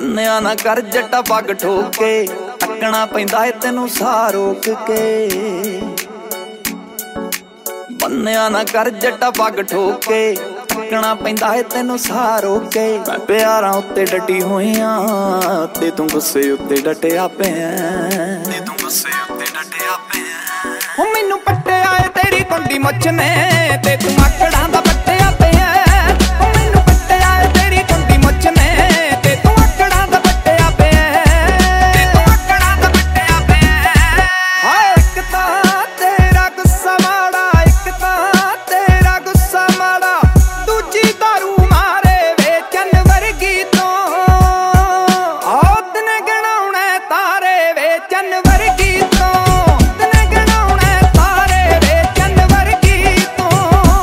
ਬੰਨਿਆ ਨਾ ਕਰ ਜੱਟਾ ਪੱਗ ਠੋਕ ਕੇ, ਟੱਕਣਾ ਪੈਂਦਾ ਏ ਤੈਨੂੰ ਸਾਹ ਰੋਕ ਕੇ। ਬੰਨਿਆ ਨਾ ਕਰ ਜੱਟਾ ਪੱਗ ਠੋਕ ਕੇ, ਟੱਕਣਾ ਪੈਂਦਾ ਏ ਤੈਨੂੰ ਸਾਹ ਰੋਕ ਕੇ। ਮੈਂ ਪਿਆਰਾਂ ਉੱਤੇ ਡਟੀ ਹੋਈਆਂ ਤੇ ਤੂੰ ਗੁੱਸੇ ਉੱਤੇ ਡਟਿਆ ਪਿਆ, ਤੇ ਤੂੰ ਗੁੱਸੇ ਉੱਤੇ ਡਟਿਆ ਪਿਆ। ਉਹ ਮੈਨੂੰ ਪੱਟਿਆ ਏ ਤੇਰੀ ਕੁੰਡੀ ਮੁੱਛ ਨੇ ਤੇ ਤੂੰ ਆਕੜਾਂ ਦਾ ਪੱਟਿਆ ਪਿਆ। ਉਹ ਮੈਨੂੰ ਪੱਟਿਆ ਏ ਤੇਰੀ ਕੁੰਡੀ ਮੁੱਛ ਨੇ ਤੇ ਤੂੰ ਆਕੜਾਂ ਦਾ ਪੱਟਿਆ ਪਿਆ, ਤੇ ਤੂੰ ਆਕੜਾਂ ਦਾ ਪੱਟਿਆ ਪਿਆ। ਹਾਏ ਇੱਕ ਤਾਂ ਤੇਰਾ ਗੁੱਸਾ ਮਾੜਾ, ਇੱਕ ਤਾਂ ਤੇਰਾ ਗੁੱਸਾ ਮਾੜਾ, ਦੂਜੀ ਦਾਰੂ ਮਾਰੇ ਵੇਚਣ ਵਰਗੀ ਤੋਂ। ਆਹ ਦਿਨ ਗਣਾਉਣੇ ਤਾਰੇ ਵੇਚਣ ਵਰਗੀ ਤੋਂ, ਦਿਨ ਗਣਾਉਣੇ ਤਾਰੇ ਵੇਚਣ ਵਰਗੀ ਤੋਂ।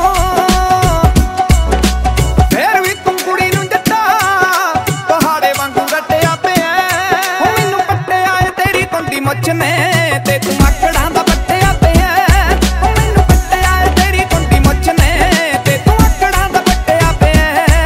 ਫੇਰ ਵੀ ਤੂੰ ਕੁੜੀ ਨੂੰ ਜੱਟਾ ਪਹਾੜੇ ਵਾਂਗੂ ਰੱਟਿਆ ਪਿਆ। ਉਹ ਮੈਨੂੰ ਪੱਟਿਆ ਏ ਤੇਰੀ ਕੁੰਡੀ ਮੁੱਛ ਨੇ ਤੇ ਤੂੰ ਆਕੜਾਂ ਦਾ ਪੱਟਿਆ ਪਿਆ। ਉਹ ਮੈਨੂੰ ਪੱਟਿਆ ਏ ਤੇਰੀ ਕੁੰਡੀ ਮੁੱਛ ਨੇ ਤੇ ਤੂੰ ਆਕੜਾਂ ਦਾ ਪੱਟਿਆ ਪਿਆ।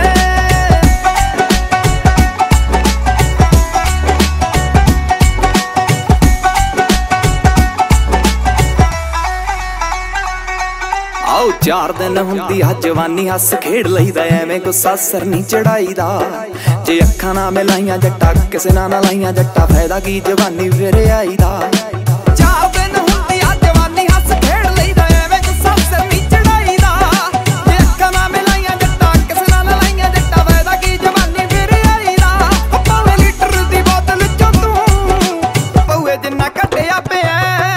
ਆਓ 4 ਦਿਨ ਹੁੰਦੀ ਆ ਜਵਾਨੀ, ਹੱਸ ਖੇਡ ਲਈਦਾ ਐਵੇਂ ਗੁੱਸਾ ਸਿਰ ਨਹੀਂ ਚੜਾਈਦਾ। ਜੇ ਅੱਖਾਂ ਨਾ ਮਿਲਾਈਆਂ ਜੱਟਾ ਕਿਸੇ ਨਾਲ ਨਾ ਲਾਈਆਂ ਜੱਟਾ, ਫਾਇਦਾ ਕੀ ਜਵਾਨੀ ਫਿਰ ਆਈਦਾ। 4 ਦਿਨ ਹੁੰਦੀ ਆ ਜਵਾਨੀ, ਹੱਸ ਖੇਡ ਲਈਦਾ ਐਵੇਂ ਗੁੱਸਾ ਸਿਰ ਨਹੀਂ ਚੜਾਈਦਾ। ਜੇ ਅੱਖਾਂ ਨਾ ਮਿਲਾਈਆਂ ਜੱਟਾ ਕਿਸੇ ਨਾਲ ਨਾ ਲਾਈਆਂ ਜੱਟਾ, ਫਾਇਦਾ ਕੀ ਜਵਾਨੀ ਫਿਰ ਆਈਦਾ। ਭਾਵੇਂ ਲੀਟਰ ਦੀ ਬੋਤਲ ਚੋਂ ਤੂੰ ਪਊਏ ਜਿੰਨਾ ਕੱਢਿਆ ਪਿਆ।